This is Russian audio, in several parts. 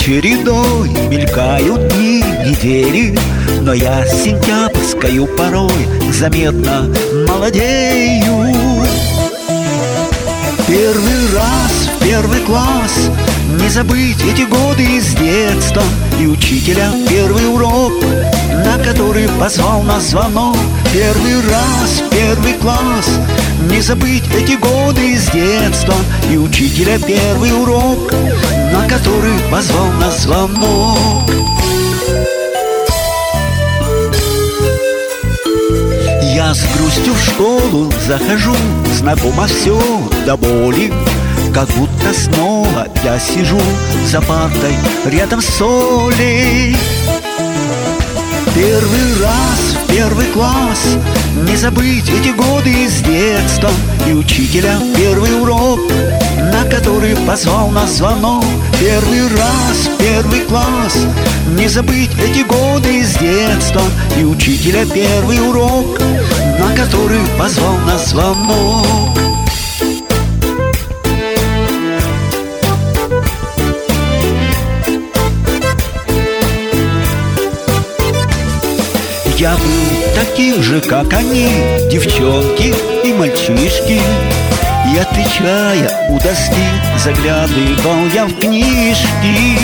чередой мелькают дни, недели, но я сентябрьскою порой заметно молодею. Первый раз в первый класс, не забыть эти годы из детства, и учителя первый урок, на который позвал на звонок. Первый раз в первый класс, не забыть эти годы из детства, и учителя первый урок, на который позвал на звонок. Я с грустью в школу захожу, знакомо все до боли, как будто снова я сижу за партой рядом с Олей. Первый раз в первый класс, не забыть эти годы из детства, и учителя первый урок, на который позвал на звонок. Первый раз в первый класс, не забыть эти годы из детства, и учителя первый урок, на который позвал на звонок. Я был таким же, как они, девчонки и мальчишки, и, отвечая у доски, заглядывал я в книжки.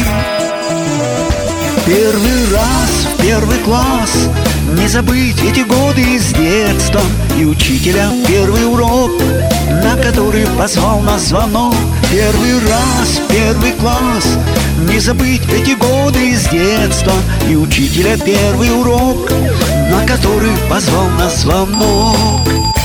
Первый раз в первый класс, не забыть эти годы из детства, и учителя первый урок, на который позвал на звонок. Первый раз в первый класс, не забыть эти годы из детства, и учителя первый урок, на который позвал на звонок.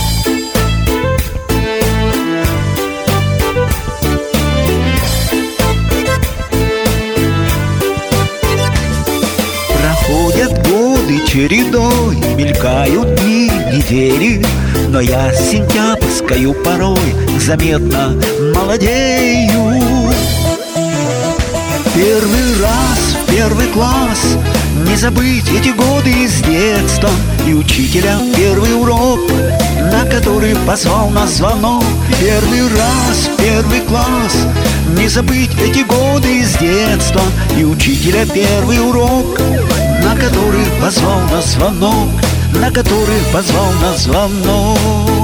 Проходят годы чередой, мелькают дни, недели, но я сентябрьскою порой заметно молодею. Первый раз в первый класс, не забыть эти годы из детства, и учителя первый урок, на который позвал на звонок. Первый раз в первый класс, не забыть эти годы из детства, и учителя первый урок, на который позвал на звонок, на который позвал на звонок.